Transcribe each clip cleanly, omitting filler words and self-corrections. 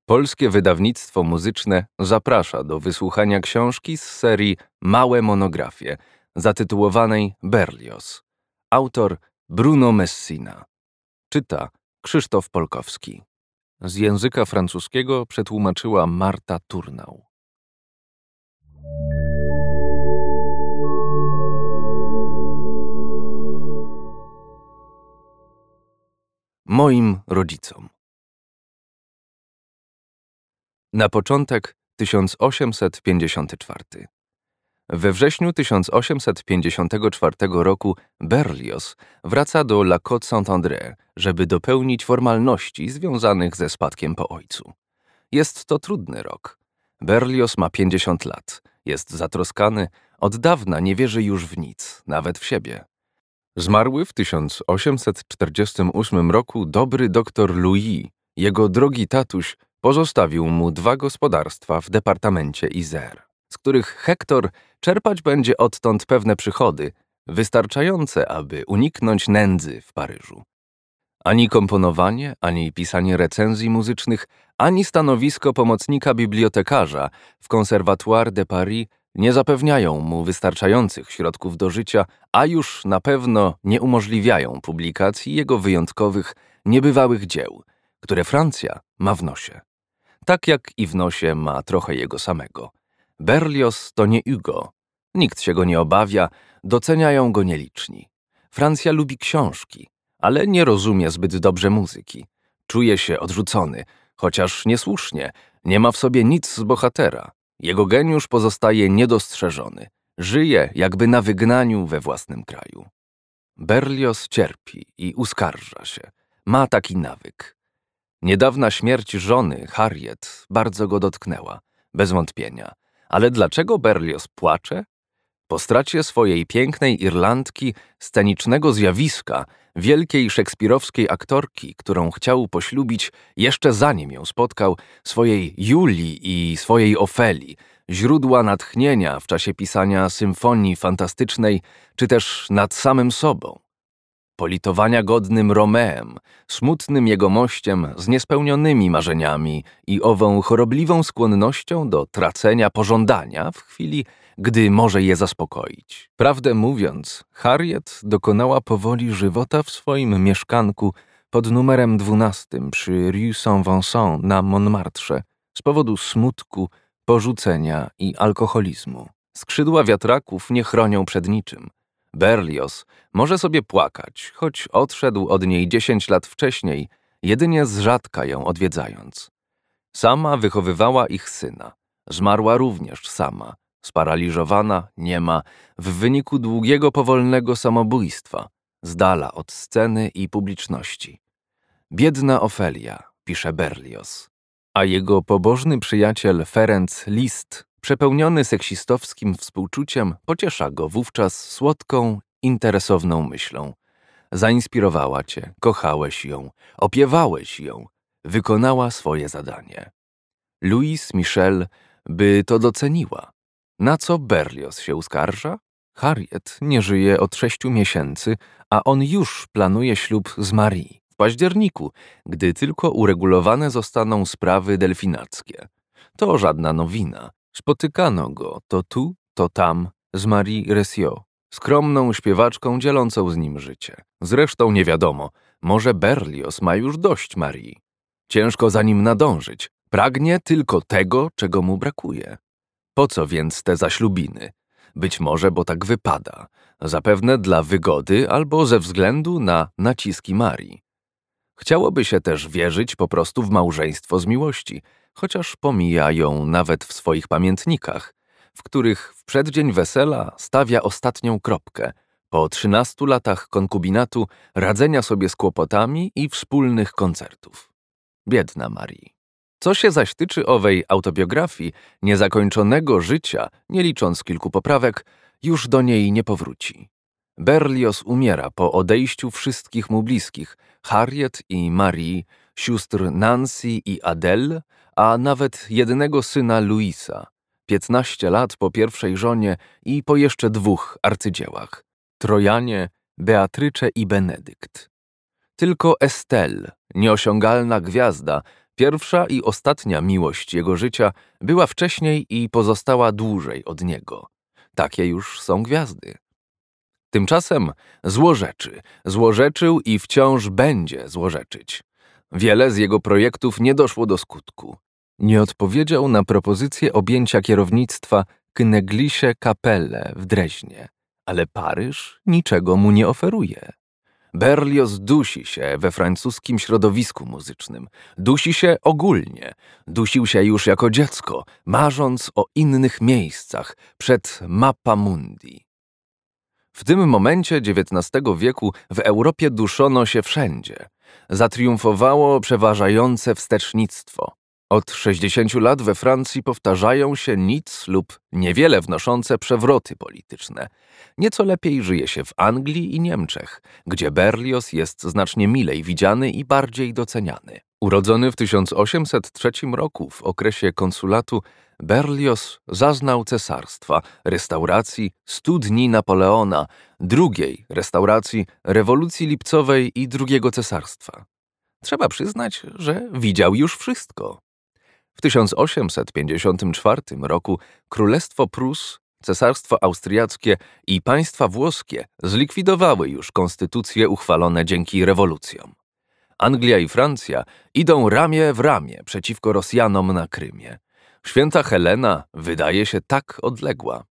Polskie wydawnictwo muzyczne zaprasza do wysłuchania książki z serii Małe monografie, zatytułowanej Berlioz. Autor Bruno Messina. Czyta Krzysztof Polkowski. Z języka francuskiego przetłumaczyła Marta Turnał. Moim rodzicom. Na początek 1854. We wrześniu 1854 roku Berlioz wraca do La Côte Saint-André, żeby dopełnić formalności związanych ze spadkiem po ojcu. Jest to trudny rok. Berlioz ma 50 lat, jest zatroskany, od dawna nie wierzy już w nic, nawet w siebie. Zmarły w 1848 roku dobry doktor Louis, jego drogi tatuś, pozostawił mu 2 gospodarstwa w departamencie Isère, z których Hector czerpać będzie odtąd pewne przychody, wystarczające, aby uniknąć nędzy w Paryżu. Ani komponowanie, ani pisanie recenzji muzycznych, ani stanowisko pomocnika bibliotekarza w Conservatoire de Paris nie zapewniają mu wystarczających środków do życia, a już na pewno nie umożliwiają publikacji jego wyjątkowych, niebywałych dzieł, które Francja ma w nosie. Tak jak i w nosie ma trochę jego samego. Berlioz to nie Hugo. Nikt się go nie obawia, doceniają go nieliczni. Francja lubi książki, ale nie rozumie zbyt dobrze muzyki. Czuje się odrzucony, chociaż niesłusznie, nie ma w sobie nic z bohatera. Jego geniusz pozostaje niedostrzeżony. Żyje jakby na wygnaniu we własnym kraju. Berlioz cierpi i uskarża się. Ma taki nawyk. Niedawna śmierć żony, Harriet, bardzo go dotknęła, bez wątpienia. Ale dlaczego Berlioz płacze? Po stracie swojej pięknej Irlandki, scenicznego zjawiska, wielkiej szekspirowskiej aktorki, którą chciał poślubić jeszcze zanim ją spotkał, swojej Julii i swojej Ofelii, źródła natchnienia w czasie pisania symfonii fantastycznej, czy też nad samym sobą. Politowania godnym Romeem, smutnym jegomościem z niespełnionymi marzeniami i ową chorobliwą skłonnością do tracenia pożądania w chwili, gdy może je zaspokoić. Prawdę mówiąc, Harriet dokonała powoli żywota w swoim mieszkanku pod numerem 12 przy Rue Saint-Vincent na Montmartre z powodu smutku, porzucenia i alkoholizmu. Skrzydła wiatraków nie chronią przed niczym. Berlioz może sobie płakać, choć odszedł od niej 10 lat wcześniej, jedynie z rzadka ją odwiedzając. Sama wychowywała ich syna. Zmarła również sama, sparaliżowana, niema, w wyniku długiego, powolnego samobójstwa, z dala od sceny i publiczności. Biedna Ofelia, pisze Berlioz. A jego pobożny przyjaciel Ferenc Liszt, przepełniony seksistowskim współczuciem, pociesza go wówczas słodką, interesowną myślą. Zainspirowała cię, kochałeś ją, opiewałeś ją, wykonała swoje zadanie. Louise Michel by to doceniła. Na co Berlioz się uskarża? Harriet nie żyje od 6 miesięcy, a on już planuje ślub z Marie w październiku, gdy tylko uregulowane zostaną sprawy delfinackie. To żadna nowina. Spotykano go to tu, to tam z Marie Ressiot, skromną śpiewaczką dzielącą z nim życie. Zresztą nie wiadomo, może Berlioz ma już dość Marie. Ciężko za nim nadążyć. Pragnie tylko tego, czego mu brakuje. Po co więc te zaślubiny? Być może, bo tak wypada. Zapewne dla wygody albo ze względu na naciski Marie. Chciałoby się też wierzyć po prostu w małżeństwo z miłości, chociaż pomija ją nawet w swoich pamiętnikach, w których w przeddzień wesela stawia ostatnią kropkę, po 13 latach konkubinatu, radzenia sobie z kłopotami i wspólnych koncertów. Biedna Marie. Co się zaś tyczy owej autobiografii niezakończonego życia, nie licząc kilku poprawek, już do niej nie powróci. Berlioz umiera po odejściu wszystkich mu bliskich, Harriet i Marie, sióstr Nancy i Adele, a nawet jednego syna Louisa, 15 lat po pierwszej żonie i po jeszcze 2 arcydziełach, Trojanie, Beatrycze i Benedykt. Tylko Estelle, nieosiągalna gwiazda, Pierwsza i ostatnia miłość jego życia była wcześniej i pozostała dłużej od niego. Takie już są gwiazdy. Tymczasem złorzeczył i wciąż będzie złorzeczyć. Wiele z jego projektów nie doszło do skutku. Nie odpowiedział na propozycję objęcia kierownictwa Königliche Kapelle w Dreźnie, ale Paryż niczego mu nie oferuje. Berlioz dusi się we francuskim środowisku muzycznym, dusi się ogólnie, dusił się już jako dziecko, marząc o innych miejscach przed Mappa Mundi. W tym momencie XIX wieku w Europie duszono się wszędzie. Zatriumfowało przeważające wstecznictwo. Od 60 lat we Francji powtarzają się nic lub niewiele wnoszące przewroty polityczne. Nieco lepiej żyje się w Anglii i Niemczech, gdzie Berlioz jest znacznie milej widziany i bardziej doceniany. Urodzony w 1803 roku w okresie konsulatu, Berlioz zaznał cesarstwa, restauracji 100 dni Napoleona, drugiej restauracji rewolucji lipcowej i drugiego cesarstwa. Trzeba przyznać, że widział już wszystko. W 1854 roku Królestwo Prus, Cesarstwo Austriackie i państwa włoskie zlikwidowały już konstytucje uchwalone dzięki rewolucjom. Anglia i Francja idą ramię w ramię przeciwko Rosjanom na Krymie. Święta Helena wydaje się tak odległa.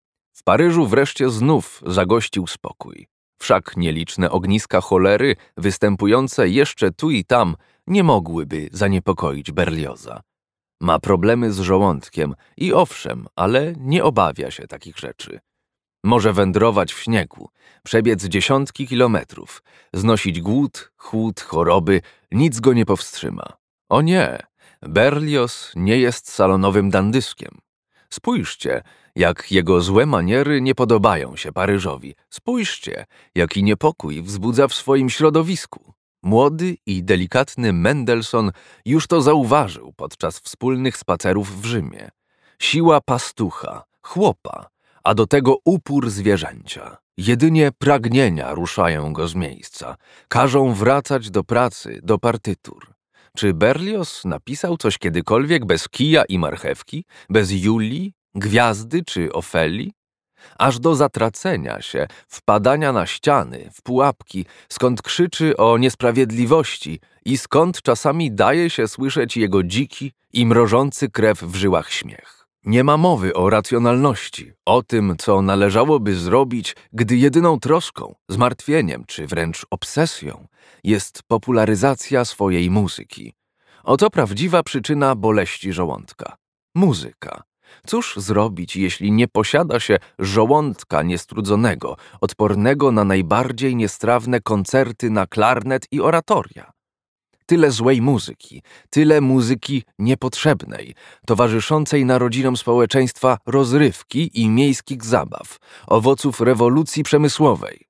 W Paryżu wreszcie znów zagościł spokój. Wszak nieliczne ogniska cholery, występujące jeszcze tu i tam, nie mogłyby zaniepokoić Berlioza. Ma problemy z żołądkiem i owszem, ale nie obawia się takich rzeczy. Może wędrować w śniegu, przebiec dziesiątki kilometrów, znosić głód, chłód, choroby, nic go nie powstrzyma. O nie, Berlioz nie jest salonowym dandyskiem. Spójrzcie, jak jego złe maniery nie podobają się Paryżowi. Spójrzcie, jaki niepokój wzbudza w swoim środowisku. Młody i delikatny Mendelssohn już to zauważył podczas wspólnych spacerów w Rzymie. Siła pastucha, chłopa, a do tego upór zwierzęcia. Jedynie pragnienia ruszają go z miejsca. Każą wracać do pracy, do partytur. Czy Berlioz napisał coś kiedykolwiek bez kija i marchewki, bez Julii, gwiazdy czy Ofelii? Aż do zatracenia się, wpadania na ściany, w pułapki, skąd krzyczy o niesprawiedliwości i skąd czasami daje się słyszeć jego dziki i mrożący krew w żyłach śmiech. Nie ma mowy o racjonalności, o tym, co należałoby zrobić, gdy jedyną troską, zmartwieniem czy wręcz obsesją jest popularyzacja swojej muzyki. Oto prawdziwa przyczyna boleści żołądka. Muzyka. Cóż zrobić, jeśli nie posiada się żołądka niestrudzonego, odpornego na najbardziej niestrawne koncerty na klarnet i oratoria? Tyle złej muzyki, tyle muzyki niepotrzebnej, towarzyszącej narodzinom społeczeństwa rozrywki i miejskich zabaw, owoców rewolucji przemysłowej.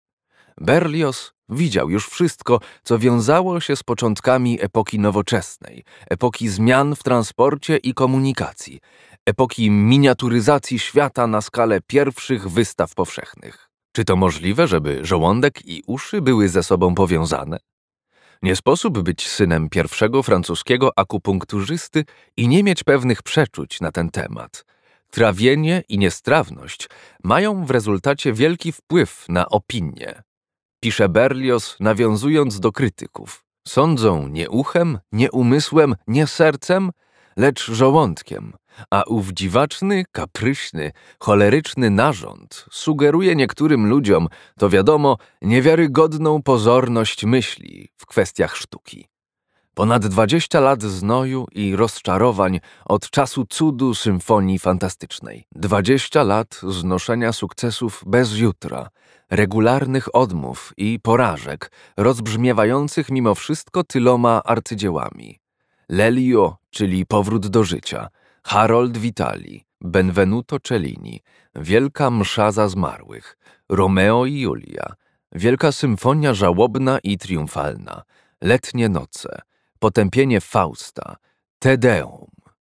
Berlioz widział już wszystko, co wiązało się z początkami epoki nowoczesnej, epoki zmian w transporcie i komunikacji, epoki miniaturyzacji świata na skalę pierwszych wystaw powszechnych. Czy to możliwe, żeby żołądek i uszy były ze sobą powiązane? Nie sposób być synem pierwszego francuskiego akupunkturzysty i nie mieć pewnych przeczuć na ten temat. Trawienie i niestrawność mają w rezultacie wielki wpływ na opinię. Pisze Berlioz, nawiązując do krytyków. Sądzą nie uchem, nie umysłem, nie sercem, lecz żołądkiem, a ów dziwaczny, kapryśny, choleryczny narząd sugeruje niektórym ludziom, to wiadomo, niewiarygodną pozorność myśli w kwestiach sztuki. Ponad 20 lat znoju i rozczarowań od czasu cudu symfonii fantastycznej. 20 lat znoszenia sukcesów bez jutra, regularnych odmów i porażek, rozbrzmiewających mimo wszystko tyloma arcydziełami. Lelio, czyli Powrót do życia, Harold Vitali, Benvenuto Cellini, Wielka msza za zmarłych, Romeo i Julia, Wielka symfonia żałobna i triumfalna, Letnie noce, Potępienie Fausta, Te Deum.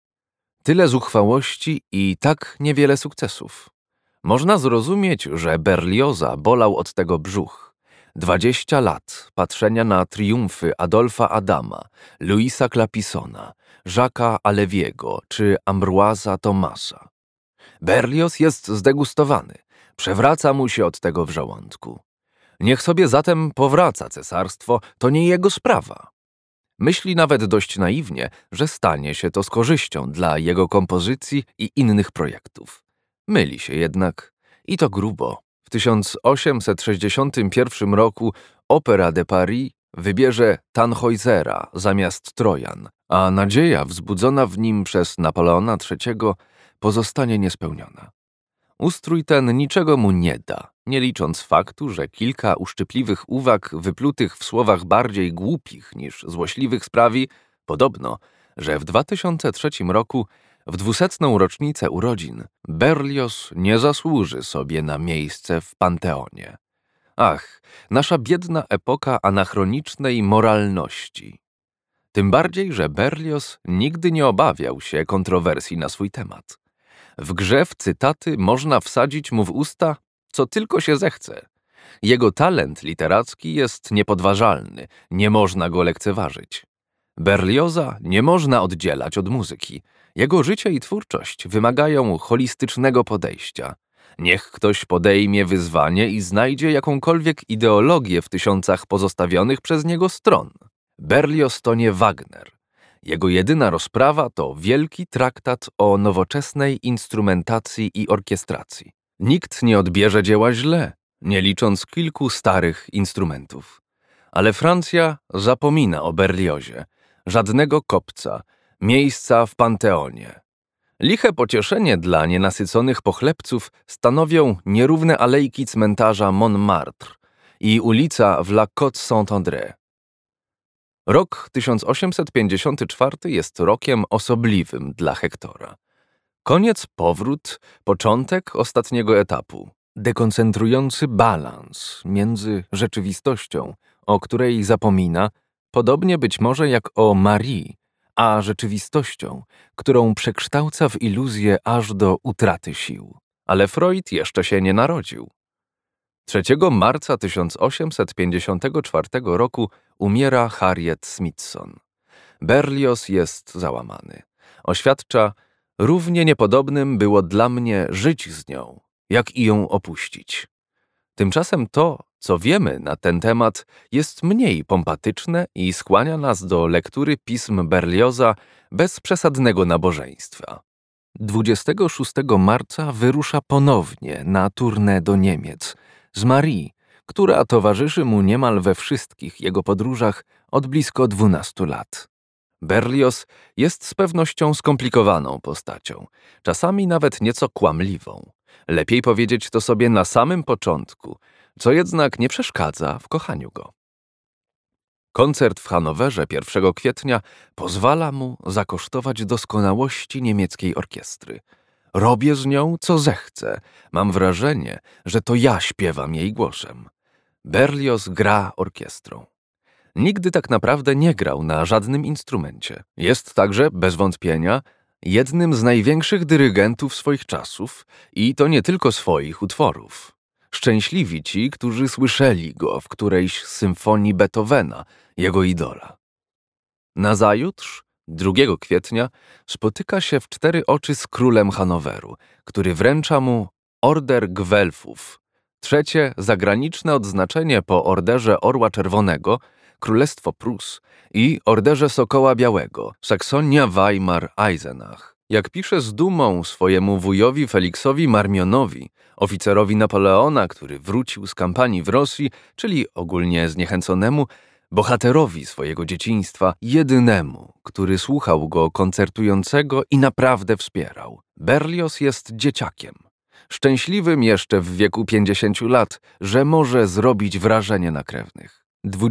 Tyle zuchwałości i tak niewiele sukcesów. Można zrozumieć, że Berlioza bolał od tego brzuch. 20 lat patrzenia na triumfy Adolfa Adama, Louisa Clapisona, Jacques'a Aleviego czy Ambroisa Thomasa. Berlioz jest zdegustowany. Przewraca mu się od tego w żołądku. Niech sobie zatem powraca cesarstwo, to nie jego sprawa. Myśli nawet dość naiwnie, że stanie się to z korzyścią dla jego kompozycji i innych projektów. Myli się jednak i to grubo. W 1861 roku Opera de Paris wybierze Tannhäusera zamiast Trojan, a nadzieja wzbudzona w nim przez Napoleona III pozostanie niespełniona. Ustrój ten niczego mu nie da, nie licząc faktu, że kilka uszczypliwych uwag wyplutych w słowach bardziej głupich niż złośliwych sprawi, podobno, że w 2003 roku, w 200. rocznicę urodzin, Berlioz nie zasłuży sobie na miejsce w Panteonie. Ach, nasza biedna epoka anachronicznej moralności. Tym bardziej, że Berlioz nigdy nie obawiał się kontrowersji na swój temat. W grze w cytaty można wsadzić mu w usta, co tylko się zechce. Jego talent literacki jest niepodważalny, nie można go lekceważyć. Berlioza nie można oddzielać od muzyki. Jego życie i twórczość wymagają holistycznego podejścia. Niech ktoś podejmie wyzwanie i znajdzie jakąkolwiek ideologię w tysiącach pozostawionych przez niego stron. Berlioz to nie Wagner. Jego jedyna rozprawa to wielki traktat o nowoczesnej instrumentacji i orkiestracji. Nikt nie odbierze dzieła źle, nie licząc kilku starych instrumentów. Ale Francja zapomina o Berliozie. Żadnego kopca, miejsca w Panteonie. Liche pocieszenie dla nienasyconych pochlebców stanowią nierówne alejki cmentarza Montmartre i ulica w La Côte Saint-André. Rok 1854 jest rokiem osobliwym dla Hektora. Koniec, powrót, początek ostatniego etapu. Dekoncentrujący balans między rzeczywistością, o której zapomina, podobnie być może jak o Marii, a rzeczywistością, którą przekształca w iluzję aż do utraty sił. Ale Freud jeszcze się nie narodził. 3 marca 1854 roku umiera Harriet Smithson. Berlioz jest załamany. Oświadcza, równie niepodobnym było dla mnie żyć z nią, jak i ją opuścić. Tymczasem to, co wiemy na ten temat, jest mniej pompatyczne i skłania nas do lektury pism Berlioza bez przesadnego nabożeństwa. 26 marca wyrusza ponownie na tournée do Niemiec z Marie, która towarzyszy mu niemal we wszystkich jego podróżach od blisko 12 lat. Berlioz jest z pewnością skomplikowaną postacią, czasami nawet nieco kłamliwą. Lepiej powiedzieć to sobie na samym początku, co jednak nie przeszkadza w kochaniu go. Koncert w Hanowerze 1 kwietnia pozwala mu zakosztować doskonałości niemieckiej orkiestry. Robię z nią, co zechcę. Mam wrażenie, że to ja śpiewam jej głosem. Berlioz gra orkiestrą. Nigdy tak naprawdę nie grał na żadnym instrumencie. Jest także, bez wątpienia, jednym z największych dyrygentów swoich czasów i to nie tylko swoich utworów. Szczęśliwi ci, którzy słyszeli go w którejś z symfonii Beethovena, jego idola. Nazajutrz, 2 kwietnia, spotyka się w 4 oczy z królem Hanoweru, który wręcza mu Order Gwelfów, 3. zagraniczne odznaczenie po Orderze Orła Czerwonego, Królestwo Prus i Orderze Sokoła Białego, Saksonia-Weimar-Eisenach. Jak pisze z dumą swojemu wujowi Feliksowi Marmionowi, oficerowi Napoleona, który wrócił z kampanii w Rosji, czyli ogólnie zniechęconemu, bohaterowi swojego dzieciństwa, jedynemu, który słuchał go koncertującego i naprawdę wspierał. Berlioz jest dzieciakiem. Szczęśliwym jeszcze w wieku 50 lat, że może zrobić wrażenie na krewnych.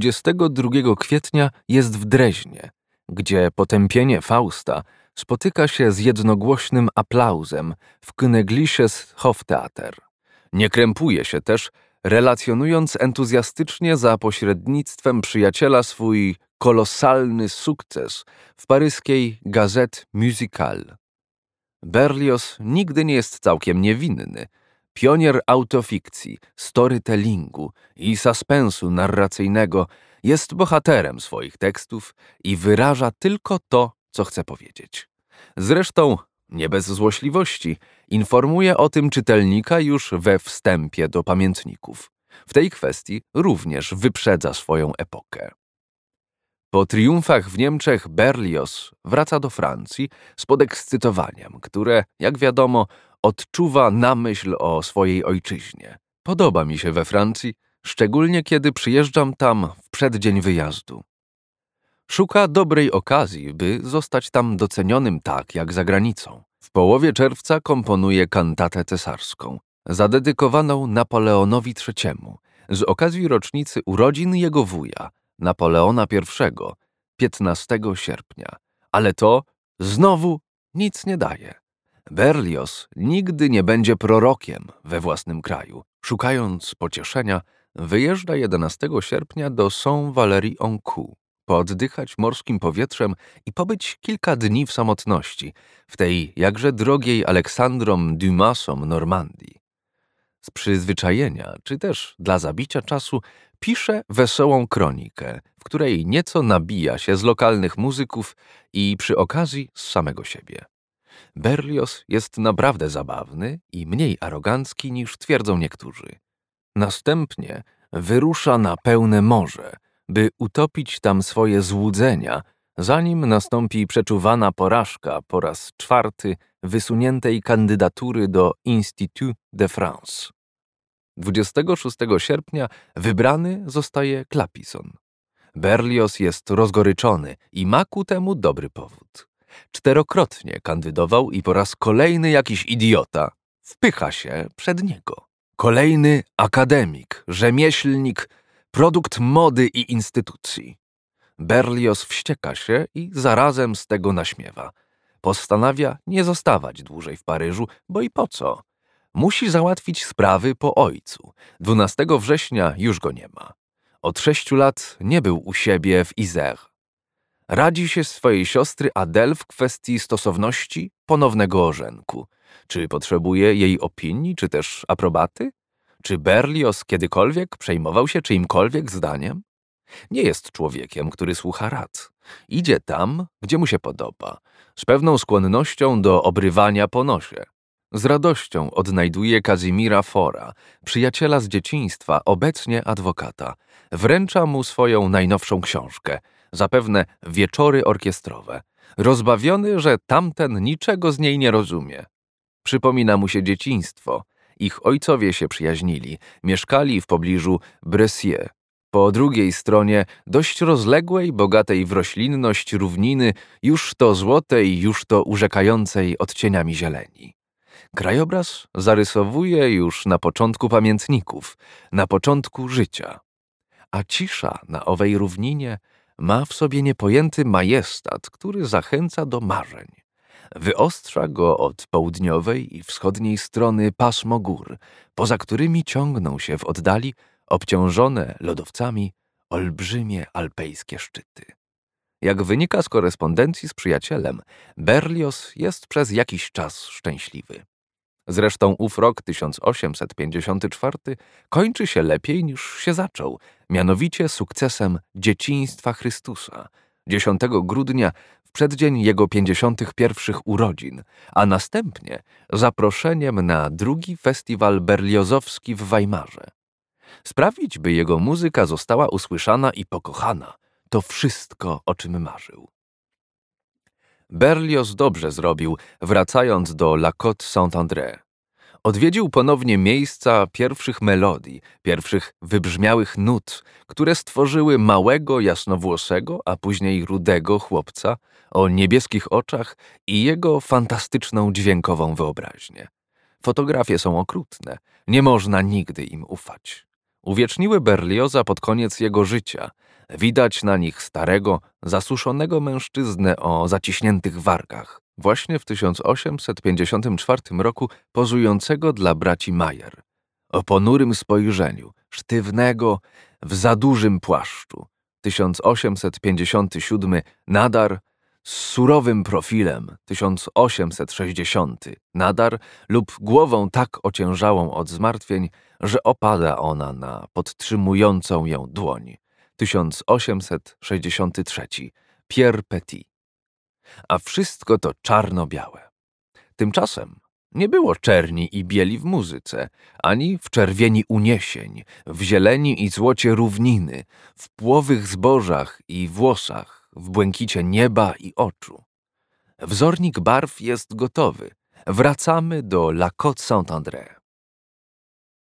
22 kwietnia jest w Dreźnie, gdzie potępienie Fausta spotyka się z jednogłośnym aplauzem w Königliches Hoftheater. Nie krępuje się też, relacjonując entuzjastycznie za pośrednictwem przyjaciela swój kolosalny sukces w paryskiej Gazette Musicale. Berlioz nigdy nie jest całkiem niewinny. pionier autofikcji, storytellingu i suspensu narracyjnego, jest bohaterem swoich tekstów i wyraża tylko to, co chce powiedzieć. Zresztą, nie bez złośliwości, informuje o tym czytelnika już we wstępie do pamiętników. W tej kwestii również wyprzedza swoją epokę. Po triumfach w Niemczech Berlioz wraca do Francji z podekscytowaniem, które, jak wiadomo, odczuwa na myśl o swojej ojczyźnie. Podoba mi się we Francji, szczególnie kiedy przyjeżdżam tam w przeddzień wyjazdu. Szuka dobrej okazji, by zostać tam docenionym tak jak za granicą. W połowie czerwca komponuje kantatę cesarską, zadedykowaną Napoleonowi III z okazji rocznicy urodzin jego wuja, Napoleona I, 15 sierpnia. Ale to znowu nic nie daje. Berlioz nigdy nie będzie prorokiem we własnym kraju. Szukając pocieszenia, wyjeżdża 11 sierpnia do Saint-Valery-en-Caux, pooddychać morskim powietrzem i pobyć kilka dni w samotności, w tej jakże drogiej Aleksandrom Dumasom Normandii. Z przyzwyczajenia, czy też dla zabicia czasu, pisze wesołą kronikę, w której nieco nabija się z lokalnych muzyków i przy okazji z samego siebie. Berlioz jest naprawdę zabawny i mniej arogancki niż twierdzą niektórzy. Następnie wyrusza na pełne morze, by utopić tam swoje złudzenia, zanim nastąpi przeczuwana porażka po raz 4 wysuniętej kandydatury do Institut de France. 26 sierpnia wybrany zostaje Clapison. Berlioz jest rozgoryczony i ma ku temu dobry powód. 4-krotnie kandydował i po raz kolejny jakiś idiota wpycha się przed niego. Kolejny akademik, rzemieślnik, produkt mody i instytucji. Berlioz wścieka się i zarazem z tego naśmiewa. Postanawia nie zostawać dłużej w Paryżu, bo i po co? Musi załatwić sprawy po ojcu. 12 września już go nie ma. Od 6 lat nie był u siebie w Isère. Radzi się swojej siostry Adèle w kwestii stosowności ponownego ożenku. Czy potrzebuje jej opinii, czy też aprobaty? Czy Berlioz kiedykolwiek przejmował się czyimkolwiek zdaniem? Nie jest człowiekiem, który słucha rad. Idzie tam, gdzie mu się podoba, z pewną skłonnością do obrywania po nosie. Z radością odnajduje Kazimira Fora, przyjaciela z dzieciństwa, obecnie adwokata. Wręcza mu swoją najnowszą książkę, zapewne Wieczory orkiestrowe. Rozbawiony, że tamten niczego z niej nie rozumie. Przypomina mu się dzieciństwo. Ich ojcowie się przyjaźnili, mieszkali w pobliżu Brescia. Po drugiej stronie dość rozległej, bogatej w roślinność równiny, już to złotej, już to urzekającej odcieniami zieleni. Krajobraz zarysowuje już na początku pamiętników, na początku życia. A cisza na owej równinie ma w sobie niepojęty majestat, który zachęca do marzeń. Wyostrza go od południowej i wschodniej strony pasmo gór, poza którymi ciągną się w oddali obciążone lodowcami olbrzymie alpejskie szczyty. Jak wynika z korespondencji z przyjacielem, Berlioz jest przez jakiś czas szczęśliwy. Zresztą ów rok 1854 kończy się lepiej niż się zaczął, mianowicie sukcesem Dzieciństwa Chrystusa, 10 grudnia w przeddzień jego 51 urodzin, a następnie zaproszeniem na drugi festiwal berliozowski w Weimarze. Sprawić, by jego muzyka została usłyszana i pokochana, to wszystko, o czym marzył. Berlioz dobrze zrobił, wracając do La Côte Saint-André. Odwiedził ponownie miejsca pierwszych melodii, pierwszych wybrzmiałych nut, które stworzyły małego, jasnowłosego, a później rudego chłopca o niebieskich oczach i jego fantastyczną dźwiękową wyobraźnię. Fotografie są okrutne, nie można nigdy im ufać. Uwieczniły Berlioza pod koniec jego życia. Widać na nich starego, zasuszonego mężczyznę o zaciśniętych wargach, właśnie w 1854 roku pozującego dla braci Mayer. O ponurym spojrzeniu, sztywnego, w za dużym płaszczu. 1857 nadar, z surowym profilem 1860, nadar lub głową tak ociężałą od zmartwień, że opada ona na podtrzymującą ją dłoń 1863, Pierre Petit. A wszystko to czarno-białe. Tymczasem nie było czerni i bieli w muzyce, ani w czerwieni uniesień, w zieleni i złocie równiny, w płowych zbożach i włosach, w błękicie nieba i oczu. Wzornik barw jest gotowy. Wracamy do La Côte Saint-André.